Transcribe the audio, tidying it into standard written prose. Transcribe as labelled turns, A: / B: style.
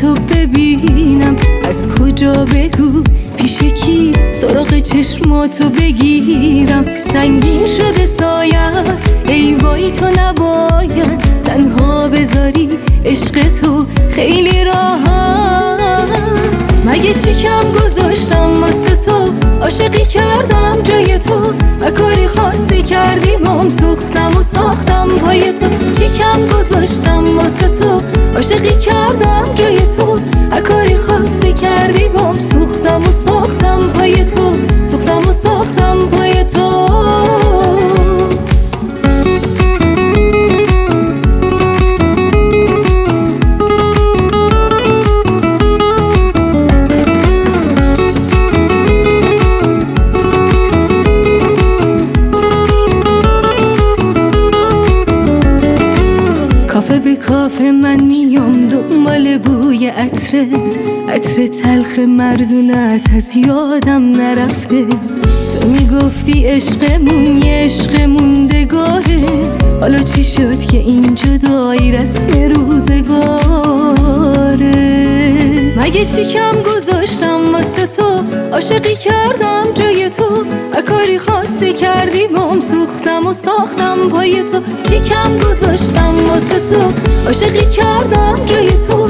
A: تو ببینم، از کجا بگو پیش کی سراغ چشماتو بگیرم. سنگین شده سایت ای وای تو نباید تنها بذاری عشق تو خیلی راحت. مگه چی کم گذاشتم واسه تو، عاشقی کردم جای تو، هر کاری خاصی کردی مام سوختم و ساختم پای تو. چی کم گذاشتم واسه تو، عاشقی کردم جای تو، هر کاری خاصی کردی مام سوختم و ساختم پای تو، سوختم و ساختم پای تو. کافه به کافه من میام دنبال بوی عطرت، عطر تلخ مردونت از یادم نرفته. تو میگفتی عشقمون یه عشق موندگاره، حالا چی شد که این جدایی رسم روزگاره. مگه چی کم گذاشتم واسه تو، عاشقی کردم جای تو، هر کاری خاصی کردی مام سوختم و ساختم پای تو. چی کم گذاشتم واسه تو، عاشقی کردم جای تو،